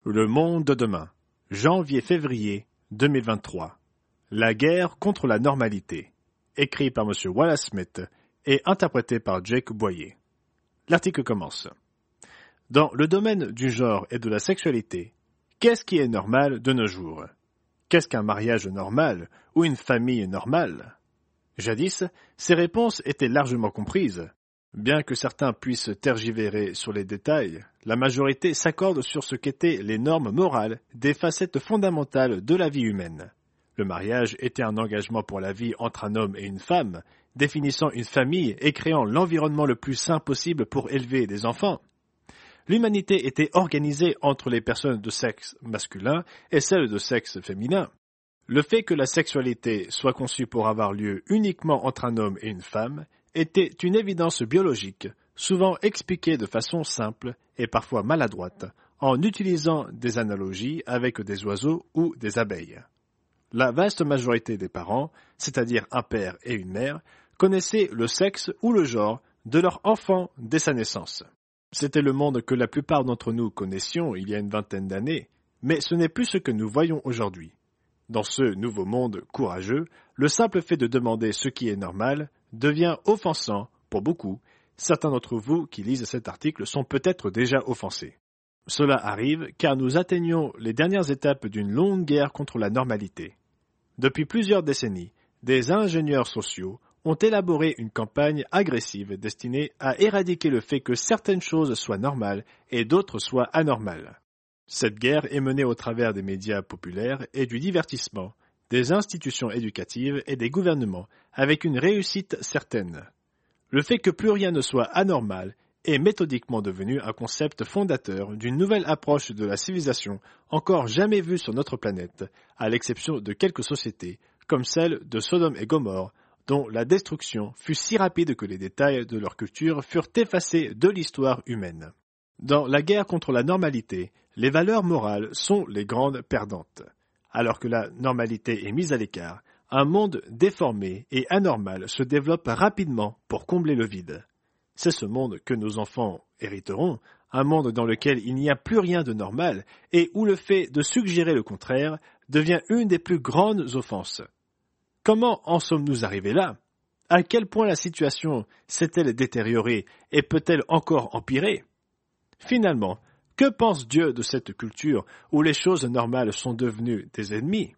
Le monde de demain, janvier-février 2023. La guerre contre la normalité. Écrit par M. Wallace Smith et interprété par Jake Boyer. L'article commence. Dans le domaine du genre et de la sexualité, qu'est-ce qui est normal de nos jours? Qu'est-ce qu'un mariage normal ou une famille normale? Jadis, ces réponses étaient largement comprises. Bien que certains puissent tergivérer sur les détails, la majorité s'accorde sur ce qu'étaient les normes morales des facettes fondamentales de la vie humaine. Le mariage était un engagement pour la vie entre un homme et une femme, définissant une famille et créant l'environnement le plus sain possible pour élever des enfants. L'humanité était organisée entre les personnes de sexe masculin et celles de sexe féminin. Le fait que la sexualité soit conçue pour avoir lieu uniquement entre un homme et une femme était une évidence biologique, souvent expliquée de façon simple et parfois maladroite, en utilisant des analogies avec des oiseaux ou des abeilles. La vaste majorité des parents, c'est-à-dire un père et une mère, connaissaient le sexe ou le genre de leur enfant dès sa naissance. C'était le monde que la plupart d'entre nous connaissions il y a une vingtaine d'années, mais ce n'est plus ce que nous voyons aujourd'hui. Dans ce nouveau monde courageux, le simple fait de demander ce qui est normal devient offensant pour beaucoup. Certains d'entre vous qui lisent cet article sont peut-être déjà offensés. Cela arrive car nous atteignons les dernières étapes d'une longue guerre contre la normalité. Depuis plusieurs décennies, des ingénieurs sociaux ont élaboré une campagne agressive destinée à éradiquer le fait que certaines choses soient normales et d'autres soient anormales. Cette guerre est menée au travers des médias populaires et du divertissement, des institutions éducatives et des gouvernements, avec une réussite certaine. Le fait que plus rien ne soit anormal est méthodiquement devenu un concept fondateur d'une nouvelle approche de la civilisation encore jamais vue sur notre planète, à l'exception de quelques sociétés, comme celle de Sodome et Gomorrhe, dont la destruction fut si rapide que les détails de leur culture furent effacés de l'histoire humaine. Dans la guerre contre la normalité, les valeurs morales sont les grandes perdantes. Alors que la normalité est mise à l'écart, un monde déformé et anormal se développe rapidement pour combler le vide. C'est ce monde que nos enfants hériteront, un monde dans lequel il n'y a plus rien de normal et où le fait de suggérer le contraire devient une des plus grandes offenses. Comment en sommes-nous arrivés là? À quel point la situation s'est-elle détériorée et peut-elle encore empirer? Finalement, que pense Dieu de cette culture où les choses normales sont devenues des ennemis?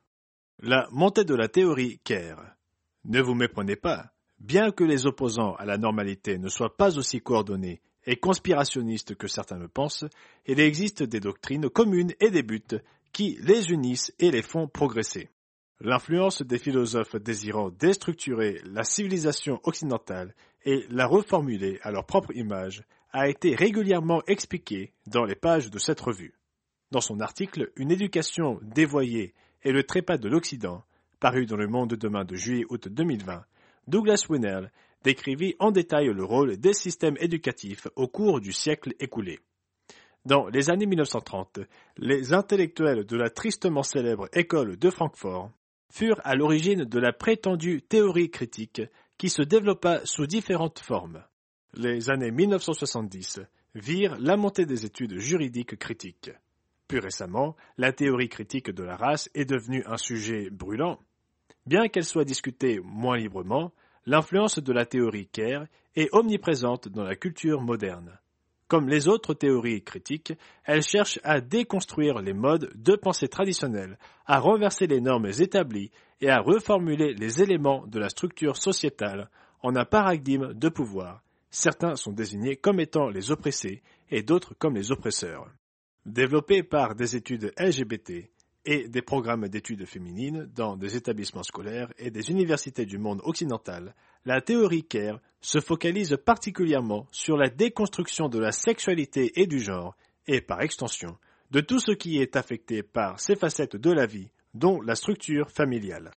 La montée de la théorie Kerr. Ne vous méprenez pas, bien que les opposants à la normalité ne soient pas aussi coordonnés et conspirationnistes que certains le pensent, il existe des doctrines communes et des buts qui les unissent et les font progresser. L'influence des philosophes désirant déstructurer la civilisation occidentale et la reformuler à leur propre image a été régulièrement expliquée dans les pages de cette revue. Dans son article « Une éducation dévoyée et le trépas de l'Occident », paru dans Le Monde de demain de juillet-août 2020, Douglas Winner décrivit en détail le rôle des systèmes éducatifs au cours du siècle écoulé. Dans les années 1930, les intellectuels de la tristement célèbre école de Francfort furent à l'origine de la prétendue théorie critique qui se développa sous différentes formes. Les années 1970 virent la montée des études juridiques critiques. Plus récemment, la théorie critique de la race est devenue un sujet brûlant. Bien qu'elle soit discutée moins librement, l'influence de la théorie Kerr est omniprésente dans la culture moderne. Comme les autres théories critiques, elle cherche à déconstruire les modes de pensée traditionnels, à renverser les normes établies et à reformuler les éléments de la structure sociétale en un paradigme de pouvoir. Certains sont désignés comme étant les oppressés et d'autres comme les oppresseurs. Développée par des études LGBT et des programmes d'études féminines dans des établissements scolaires et des universités du monde occidental, la théorie Kerr se focalise particulièrement sur la déconstruction de la sexualité et du genre, et par extension, de tout ce qui est affecté par ces facettes de la vie, dont la structure familiale.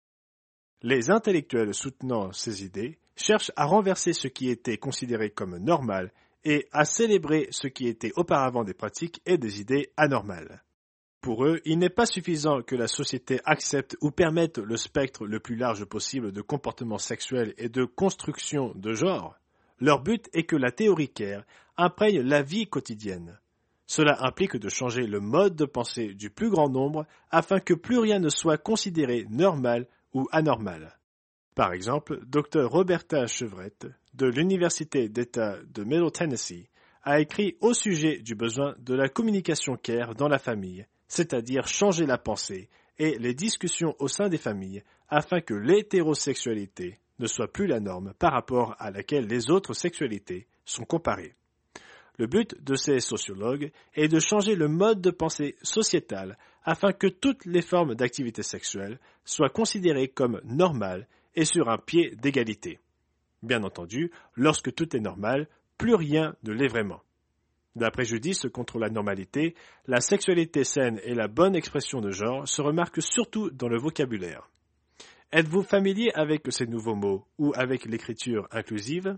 Les intellectuels soutenant ces idées cherchent à renverser ce qui était considéré comme normal et à célébrer ce qui était auparavant des pratiques et des idées anormales. Pour eux, il n'est pas suffisant que la société accepte ou permette le spectre le plus large possible de comportements sexuels et de construction de genre. Leur but est que la théorie Kerr imprègne la vie quotidienne. Cela implique de changer le mode de pensée du plus grand nombre afin que plus rien ne soit considéré normal ou anormal. Par exemple, Dr Roberta Chevrette, de l'Université d'État de Middle Tennessee, a écrit au sujet du besoin de la communication care dans la famille, c'est-à-dire changer la pensée et les discussions au sein des familles afin que l'hétérosexualité ne soit plus la norme par rapport à laquelle les autres sexualités sont comparées. Le but de ces sociologues est de changer le mode de pensée sociétal afin que toutes les formes d'activité sexuelle soient considérées comme normales et sur un pied d'égalité. Bien entendu, lorsque tout est normal, plus rien ne l'est vraiment. D'après Préjudice contre la normalité, la sexualité saine et la bonne expression de genre se remarquent surtout dans le vocabulaire. Êtes-vous familier avec ces nouveaux mots ou avec l'écriture inclusive?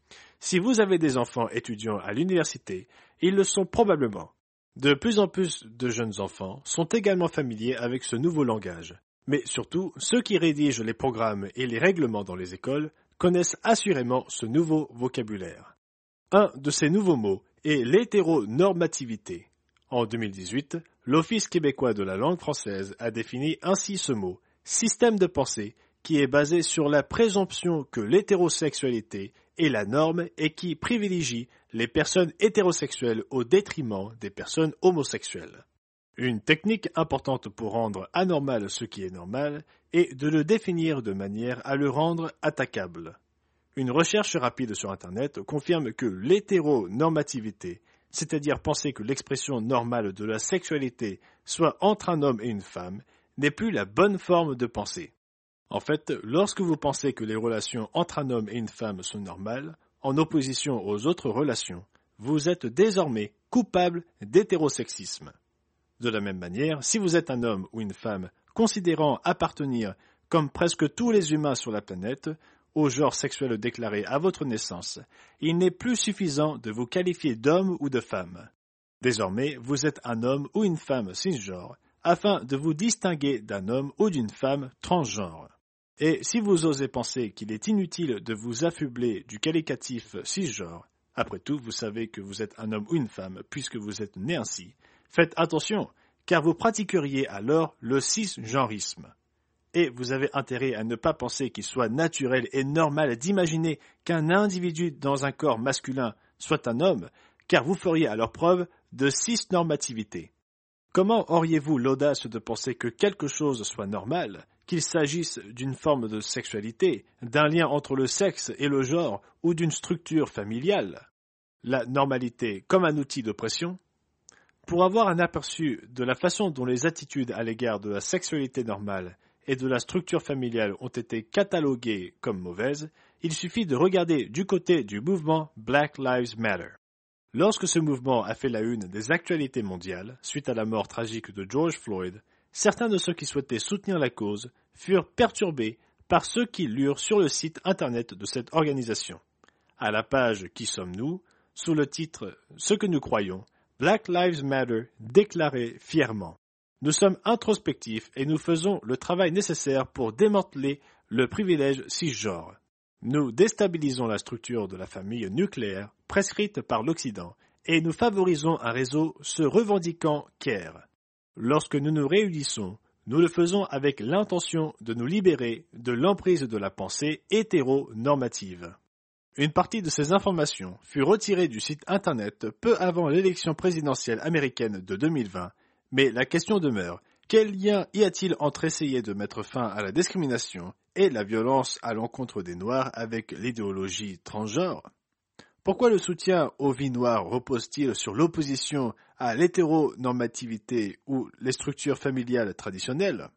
Si vous avez des enfants étudiants à l'université, ils le sont probablement. De plus en plus de jeunes enfants sont également familiers avec ce nouveau langage. Mais surtout, ceux qui rédigent les programmes et les règlements dans les écoles connaissent assurément ce nouveau vocabulaire. Un de ces nouveaux mots est l'hétéronormativité. En 2018, l'Office québécois de la langue française a défini ainsi ce mot, système de pensée qui est basé sur la présomption que l'hétérosexualité est la norme et qui privilégie les personnes hétérosexuelles au détriment des personnes homosexuelles. Une technique importante pour rendre anormal ce qui est normal est de le définir de manière à le rendre attaquable. Une recherche rapide sur Internet confirme que l'hétéronormativité, c'est-à-dire penser que l'expression normale de la sexualité soit entre un homme et une femme, n'est plus la bonne forme de pensée. En fait, lorsque vous pensez que les relations entre un homme et une femme sont normales, en opposition aux autres relations, vous êtes désormais coupable d'hétérosexisme. De la même manière, si vous êtes un homme ou une femme considérant appartenir, comme presque tous les humains sur la planète, au genre sexuel déclaré à votre naissance, il n'est plus suffisant de vous qualifier d'homme ou de femme. Désormais, vous êtes un homme ou une femme cisgenre, afin de vous distinguer d'un homme ou d'une femme transgenre. Et si vous osez penser qu'il est inutile de vous affubler du qualificatif cisgenre, après tout, vous savez que vous êtes un homme ou une femme puisque vous êtes né ainsi, faites attention, car vous pratiqueriez alors le cisgenrisme. Et vous avez intérêt à ne pas penser qu'il soit naturel et normal d'imaginer qu'un individu dans un corps masculin soit un homme, car vous feriez alors preuve de cisnormativité. Comment auriez-vous l'audace de penser que quelque chose soit normal, qu'il s'agisse d'une forme de sexualité, d'un lien entre le sexe et le genre ou d'une structure familiale? La normalité comme un outil d'oppression? Pour avoir un aperçu de la façon dont les attitudes à l'égard de la sexualité normale et de la structure familiale ont été cataloguées comme mauvaises, il suffit de regarder du côté du mouvement Black Lives Matter. Lorsque ce mouvement a fait la une des actualités mondiales, suite à la mort tragique de George Floyd, certains de ceux qui souhaitaient soutenir la cause furent perturbés par ceux qui lurent sur le site internet de cette organisation. À la page Qui sommes-nous, sous le titre Ce que nous croyons, Black Lives Matter déclarait fièrement: Nous sommes introspectifs et nous faisons le travail nécessaire pour démanteler le privilège cisgenre. Nous déstabilisons la structure de la famille nucléaire prescrite par l'Occident et nous favorisons un réseau se revendiquant care. Lorsque nous nous réunissons, nous le faisons avec l'intention de nous libérer de l'emprise de la pensée hétéronormative. Une partie de ces informations fut retirée du site Internet peu avant l'élection présidentielle américaine de 2020, mais la question demeure: quel lien y a-t-il entre essayer de mettre fin à la discrimination et la violence à l'encontre des Noirs avec l'idéologie transgenre? Pourquoi le soutien aux vies noires repose-t-il sur l'opposition à l'hétéronormativité ou les structures familiales traditionnelles?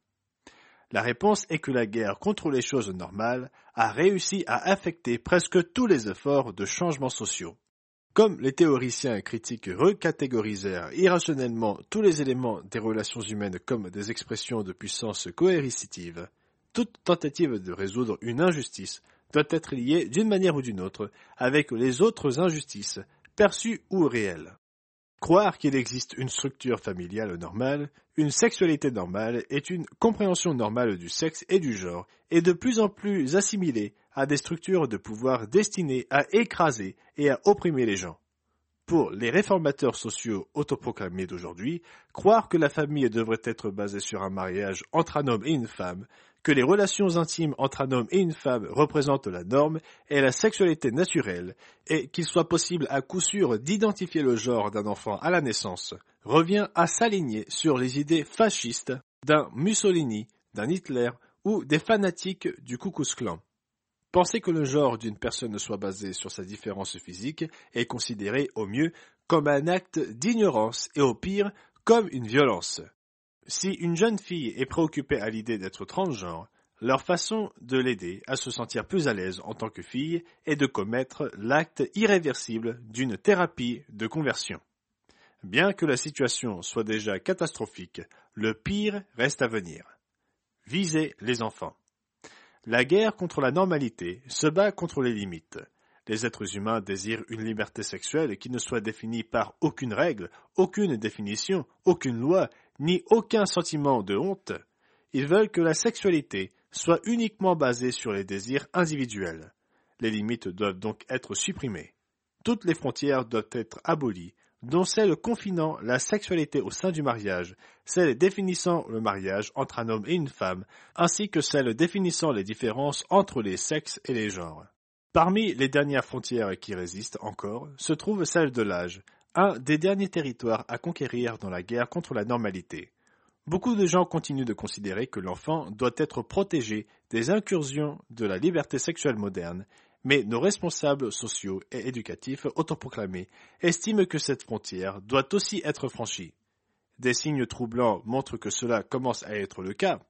La réponse est que la guerre contre les choses normales a réussi à affecter presque tous les efforts de changements sociaux. Comme les théoriciens critiques recatégorisèrent irrationnellement tous les éléments des relations humaines comme des expressions de puissance coercitive, toute tentative de résoudre une injustice doit être liée d'une manière ou d'une autre avec les autres injustices, perçues ou réelles. Croire qu'il existe une structure familiale normale, une sexualité normale et une compréhension normale du sexe et du genre est de plus en plus assimilée à des structures de pouvoir destinées à écraser et à opprimer les gens. Pour les réformateurs sociaux autoproclamés d'aujourd'hui, croire que la famille devrait être basée sur un mariage entre un homme et une femme, que les relations intimes entre un homme et une femme représentent la norme et la sexualité naturelle, et qu'il soit possible à coup sûr d'identifier le genre d'un enfant à la naissance, revient à s'aligner sur les idées fascistes d'un Mussolini, d'un Hitler ou des fanatiques du Ku Klux Klan. Penser que le genre d'une personne soit basé sur sa différence physique est considéré au mieux comme un acte d'ignorance et au pire comme une violence. Si une jeune fille est préoccupée à l'idée d'être transgenre, leur façon de l'aider à se sentir plus à l'aise en tant que fille est de commettre l'acte irréversible d'une thérapie de conversion. Bien que la situation soit déjà catastrophique, le pire reste à venir. Viser les enfants. La guerre contre la normalité se bat contre les limites. Les êtres humains désirent une liberté sexuelle qui ne soit définie par aucune règle, aucune définition, aucune loi, ni aucun sentiment de honte. Ils veulent que la sexualité soit uniquement basée sur les désirs individuels. Les limites doivent donc être supprimées. Toutes les frontières doivent être abolies, dont celles confinant la sexualité au sein du mariage, celles définissant le mariage entre un homme et une femme, ainsi que celles définissant les différences entre les sexes et les genres. Parmi les dernières frontières qui résistent encore se trouve celle de l'âge, un des derniers territoires à conquérir dans la guerre contre la normalité. Beaucoup de gens continuent de considérer que l'enfant doit être protégé des incursions de la liberté sexuelle moderne, mais nos responsables sociaux et éducatifs autoproclamés estiment que cette frontière doit aussi être franchie. Des signes troublants montrent que cela commence à être le cas.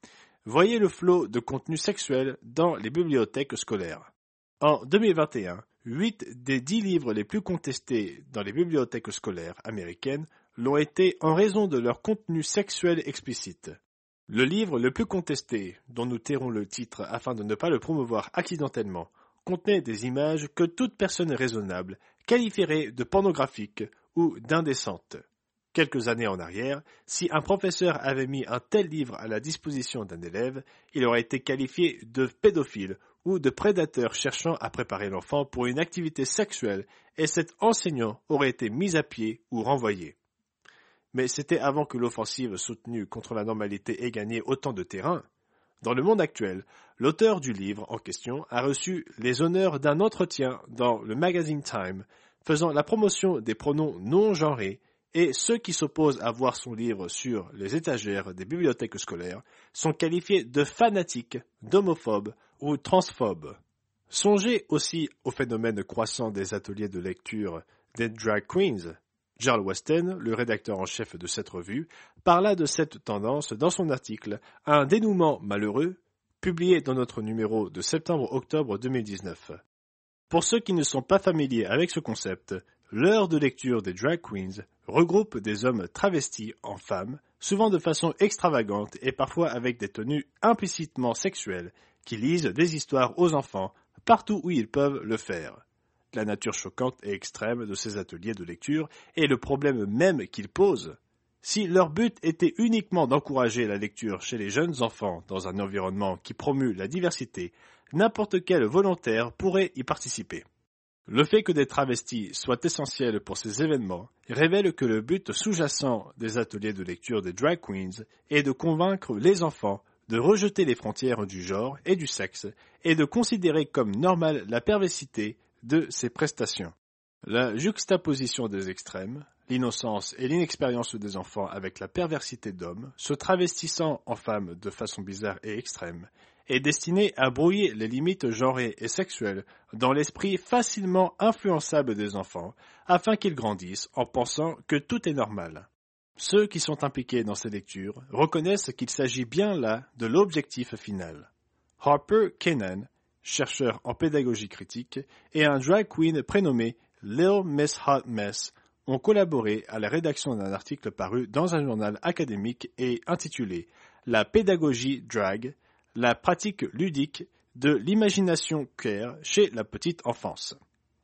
Voyez le flot de contenu sexuel dans les bibliothèques scolaires. En 2021, 8 des 10 livres les plus contestés dans les bibliothèques scolaires américaines l'ont été en raison de leur contenu sexuel explicite. Le livre le plus contesté, dont nous tairons le titre afin de ne pas le promouvoir accidentellement, contenait des images que toute personne raisonnable qualifierait de pornographiques ou d'indécentes. Quelques années en arrière, si un professeur avait mis un tel livre à la disposition d'un élève, il aurait été qualifié de pédophile ou de prédateur cherchant à préparer l'enfant pour une activité sexuelle et cet enseignant aurait été mis à pied ou renvoyé. Mais c'était avant que l'offensive soutenue contre la normalité ait gagné autant de terrain. Dans le monde actuel, l'auteur du livre en question a reçu les honneurs d'un entretien dans le magazine Time, faisant la promotion des pronoms non genrés, et ceux qui s'opposent à voir son livre sur les étagères des bibliothèques scolaires sont qualifiés de fanatiques, d'homophobes ou transphobes. Songez aussi au phénomène croissant des ateliers de lecture des drag queens. Charles Weston, le rédacteur en chef de cette revue, parla de cette tendance dans son article « Un dénouement malheureux » publié dans notre numéro de septembre-octobre 2019. Pour ceux qui ne sont pas familiers avec ce concept, l'heure de lecture des drag queens regroupe des hommes travestis en femmes, souvent de façon extravagante et parfois avec des tenues implicitement sexuelles, qui lisent des histoires aux enfants partout où ils peuvent le faire. La nature choquante et extrême de ces ateliers de lecture est le problème même qu'ils posent. Si leur but était uniquement d'encourager la lecture chez les jeunes enfants dans un environnement qui promue la diversité, n'importe quel volontaire pourrait y participer. Le fait que des travestis soient essentiels pour ces événements révèle que le but sous-jacent des ateliers de lecture des drag queens est de convaincre les enfants de rejeter les frontières du genre et du sexe et de considérer comme normale la perversité de ces prestations. La juxtaposition des extrêmes, l'innocence et l'inexpérience des enfants avec la perversité d'hommes, se travestissant en femmes de façon bizarre et extrême, est destinée à brouiller les limites genrées et sexuelles dans l'esprit facilement influençable des enfants, afin qu'ils grandissent en pensant que tout est normal. Ceux qui sont impliqués dans ces lectures reconnaissent qu'il s'agit bien là de l'objectif final. Harper Kennan, chercheur en pédagogie critique, et un drag queen prénommé Lil Miss Hot Mess ont collaboré à la rédaction d'un article paru dans un journal académique et intitulé « La pédagogie drag, la pratique ludique de l'imagination queer chez la petite enfance ».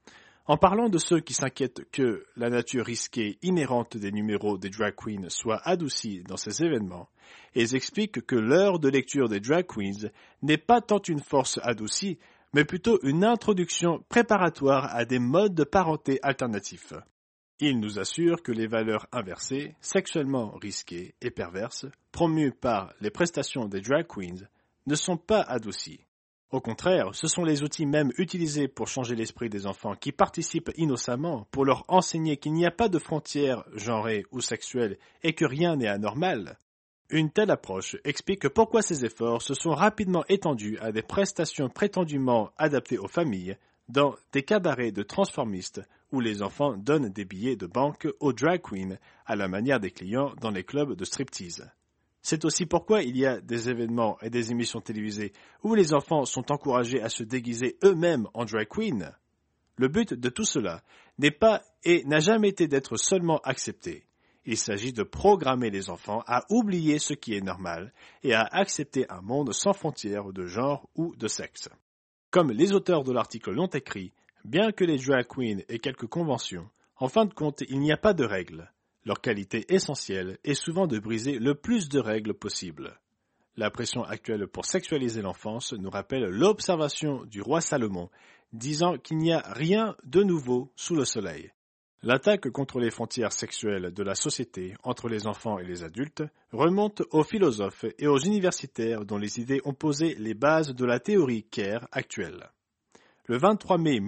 En parlant de ceux qui s'inquiètent que la nature risquée inhérente des numéros des drag queens soit adoucie dans ces événements, ils expliquent que l'heure de lecture des drag queens n'est pas tant une force adoucie, mais plutôt une introduction préparatoire à des modes de parenté alternatifs. Il nous assure que les valeurs inversées, sexuellement risquées et perverses, promues par les prestations des drag queens, ne sont pas adoucies. Au contraire, ce sont les outils même utilisés pour changer l'esprit des enfants qui participent innocemment pour leur enseigner qu'il n'y a pas de frontières genrées ou sexuelles et que rien n'est anormal. Une telle approche explique pourquoi ces efforts se sont rapidement étendus à des prestations prétendument adaptées aux familles, dans des cabarets de transformistes où les enfants donnent des billets de banque aux drag queens à la manière des clients dans les clubs de striptease. C'est aussi pourquoi il y a des événements et des émissions télévisées où les enfants sont encouragés à se déguiser eux-mêmes en drag queen. Le but de tout cela n'est pas et n'a jamais été d'être seulement accepté. Il s'agit de programmer les enfants à oublier ce qui est normal et à accepter un monde sans frontières de genre ou de sexe. Comme les auteurs de l'article l'ont écrit, bien que les drag queens aient quelques conventions, en fin de compte, il n'y a pas de règles. Leur qualité essentielle est souvent de briser le plus de règles possible. La pression actuelle pour sexualiser l'enfance nous rappelle l'observation du roi Salomon, disant qu'il n'y a rien de nouveau sous le soleil. L'attaque contre les frontières sexuelles de la société entre les enfants et les adultes remonte aux philosophes et aux universitaires dont les idées ont posé les bases de la théorie queer actuelle. Le 23 mai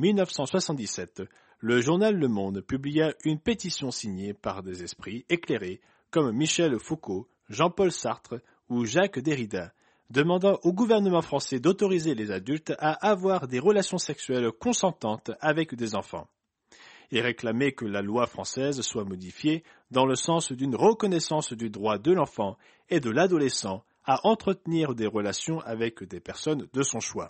1977, le journal Le Monde publia une pétition signée par des esprits éclairés comme Michel Foucault, Jean-Paul Sartre ou Jacques Derrida, demandant au gouvernement français d'autoriser les adultes à avoir des relations sexuelles consentantes avec des enfants. Il réclamait que la loi française soit modifiée dans le sens d'une reconnaissance du droit de l'enfant et de l'adolescent à entretenir des relations avec des personnes de son choix.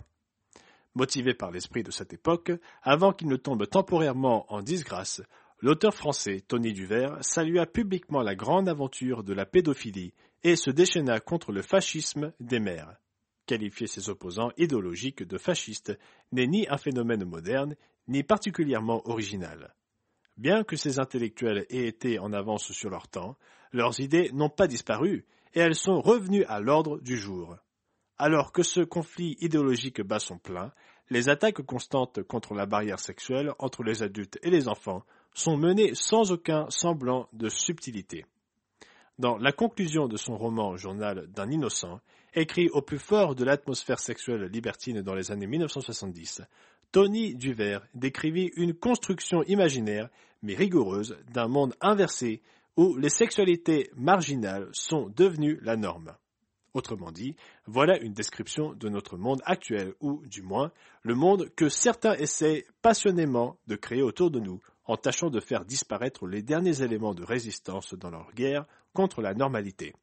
Motivé par l'esprit de cette époque, avant qu'il ne tombe temporairement en disgrâce, l'auteur français Tony Duvert salua publiquement la grande aventure de la pédophilie et se déchaîna contre le fascisme des mères. Qualifier ses opposants idéologiques de fascistes n'est ni un phénomène moderne, ni particulièrement original. Bien que ces intellectuels aient été en avance sur leur temps, leurs idées n'ont pas disparu et elles sont revenues à l'ordre du jour. Alors que ce conflit idéologique bat son plein, les attaques constantes contre la barrière sexuelle entre les adultes et les enfants sont menées sans aucun semblant de subtilité. Dans la conclusion de son roman Journal d'un innocent, écrit au plus fort de l'atmosphère sexuelle libertine dans les années 1970, Tony Duvert décrivit une construction imaginaire mais rigoureuse d'un monde inversé où les sexualités marginales sont devenues la norme. Autrement dit, voilà une description de notre monde actuel ou, du moins, le monde que certains essaient passionnément de créer autour de nous en tâchant de faire disparaître les derniers éléments de résistance dans leur guerre contre la normalité.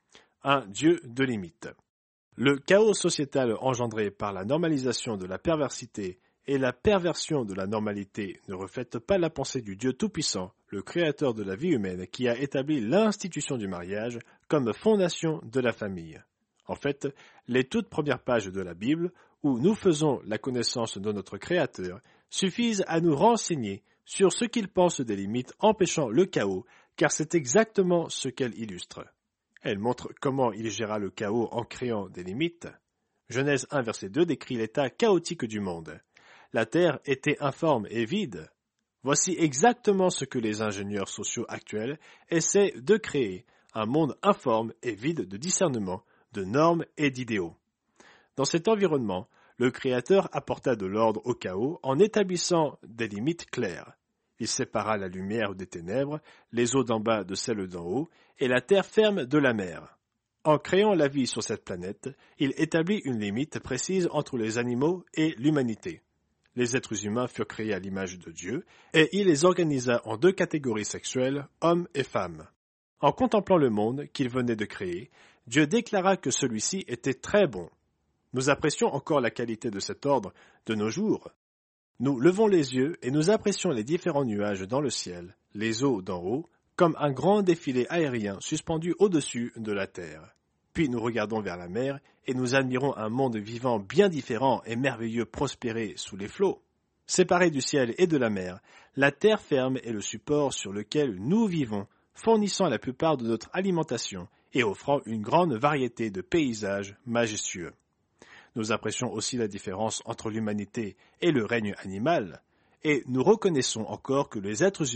Un Dieu de limite. Le chaos sociétal engendré par la normalisation de la perversité et la perversion de la normalité ne reflètent pas la pensée du Dieu Tout-Puissant, le Créateur de la vie humaine qui a établi l'institution du mariage comme fondation de la famille. En fait, les toutes premières pages de la Bible, où nous faisons la connaissance de notre Créateur, suffisent à nous renseigner sur ce qu'il pense des limites empêchant le chaos, car c'est exactement ce qu'elle illustre. Elle montre comment il géra le chaos en créant des limites. Genèse 1, verset 2 décrit l'état chaotique du monde. La terre était informe et vide. Voici exactement ce que les ingénieurs sociaux actuels essaient de créer, un monde informe et vide de discernement, de normes et d'idéaux. Dans cet environnement, le Créateur apporta de l'ordre au chaos en établissant des limites claires. Il sépara la lumière des ténèbres, les eaux d'en bas de celles d'en haut, et la terre ferme de la mer. En créant la vie sur cette planète, il établit une limite précise entre les animaux et l'humanité. Les êtres humains furent créés à l'image de Dieu, et il les organisa en deux catégories sexuelles, hommes et femmes. En contemplant le monde qu'il venait de créer, Dieu déclara que celui-ci était très bon. Nous apprécions encore la qualité de cet ordre de nos jours. Nous levons les yeux et nous apprécions les différents nuages dans le ciel, les eaux d'en haut, comme un grand défilé aérien suspendu au-dessus de la terre. Puis nous regardons vers la mer et nous admirons un monde vivant bien différent et merveilleux prospérer sous les flots. Séparés du ciel et de la mer, la terre ferme est le support sur lequel nous vivons, fournissant la plupart de notre alimentation et offrant une grande variété de paysages majestueux. Nous apprécions aussi la différence entre l'humanité et le règne animal, et nous reconnaissons encore que les êtres humains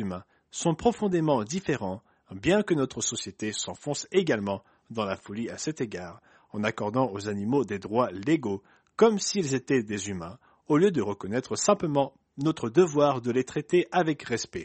sont profondément différents, bien que notre société s'enfonce également dans la folie à cet égard, en accordant aux animaux des droits légaux comme s'ils étaient des humains, au lieu de reconnaître simplement notre devoir de les traiter avec respect.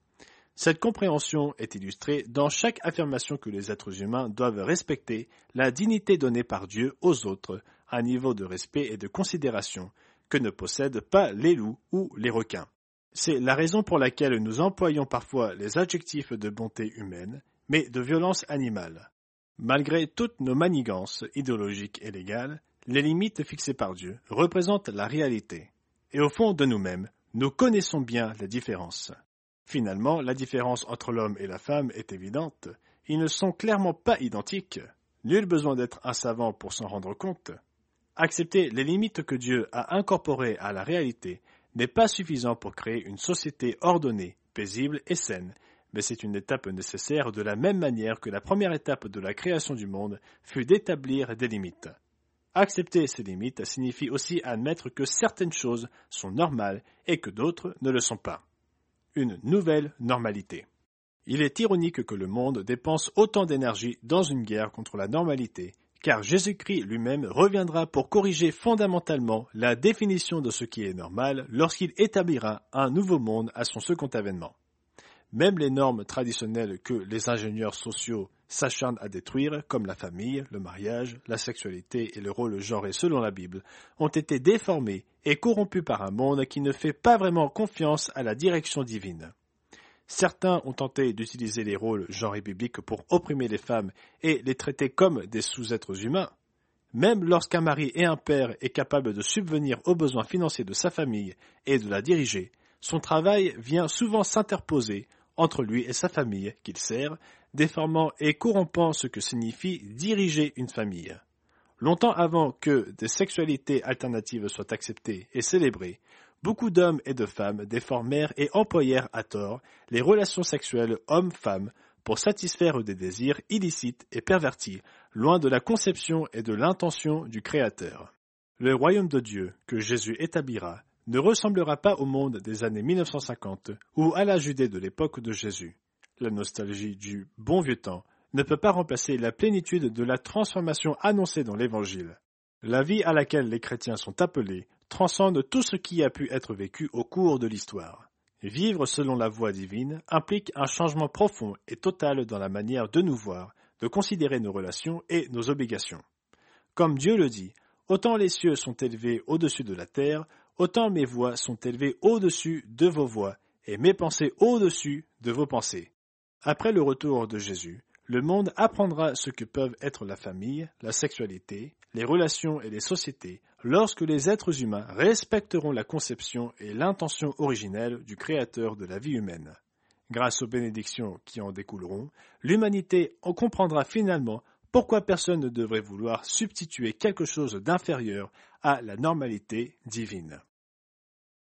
Cette compréhension est illustrée dans chaque affirmation que les êtres humains doivent respecter la dignité donnée par Dieu aux autres, un niveau de respect et de considération que ne possèdent pas les loups ou les requins. C'est la raison pour laquelle nous employons parfois les adjectifs de bonté humaine, mais de violence animale. Malgré toutes nos manigances idéologiques et légales, les limites fixées par Dieu représentent la réalité. Et au fond de nous-mêmes, nous connaissons bien la différence. Finalement, la différence entre l'homme et la femme est évidente. Ils ne sont clairement pas identiques. Nul besoin d'être un savant pour s'en rendre compte. Accepter les limites que Dieu a incorporées à la réalité n'est pas suffisant pour créer une société ordonnée, paisible et saine, mais c'est une étape nécessaire de la même manière que la première étape de la création du monde fut d'établir des limites. Accepter ces limites signifie aussi admettre que certaines choses sont normales et que d'autres ne le sont pas. Une nouvelle normalité. Il est ironique que le monde dépense autant d'énergie dans une guerre contre la normalité, car Jésus-Christ lui-même reviendra pour corriger fondamentalement la définition de ce qui est normal lorsqu'il établira un nouveau monde à son second avènement. Même les normes traditionnelles que les ingénieurs sociaux s'acharnent à détruire, comme la famille, le mariage, la sexualité et le rôle genré selon la Bible, ont été déformées et corrompues par un monde qui ne fait pas vraiment confiance à la direction divine. Certains ont tenté d'utiliser les rôles genrés bibliques pour opprimer les femmes et les traiter comme des sous-êtres humains. Même lorsqu'un mari et un père est capable de subvenir aux besoins financiers de sa famille et de la diriger, son travail vient souvent s'interposer entre lui et sa famille qu'il sert, déformant et corrompant ce que signifie diriger une famille. Longtemps avant que des sexualités alternatives soient acceptées et célébrées, beaucoup d'hommes et de femmes déformèrent et employèrent à tort les relations sexuelles hommes-femmes pour satisfaire des désirs illicites et pervertis, loin de la conception et de l'intention du Créateur. Le royaume de Dieu, que Jésus établira, ne ressemblera pas au monde des années 1950 ou à la Judée de l'époque de Jésus. La nostalgie du bon vieux temps ne peut pas remplacer la plénitude de la transformation annoncée dans l'Évangile. La vie à laquelle les chrétiens sont appelés transcende tout ce qui a pu être vécu au cours de l'histoire. Vivre selon la voie divine implique un changement profond et total dans la manière de nous voir, de considérer nos relations et nos obligations. Comme Dieu le dit, autant les cieux sont élevés au-dessus de la terre, autant mes voies sont élevées au-dessus de vos voies, et mes pensées au-dessus de vos pensées. Après le retour de Jésus, le monde apprendra ce que peuvent être la famille, la sexualité, les relations et les sociétés, lorsque les êtres humains respecteront la conception et l'intention originelle du Créateur de la vie humaine. Grâce aux bénédictions qui en découleront, l'humanité en comprendra finalement pourquoi personne ne devrait vouloir substituer quelque chose d'inférieur à la normalité divine.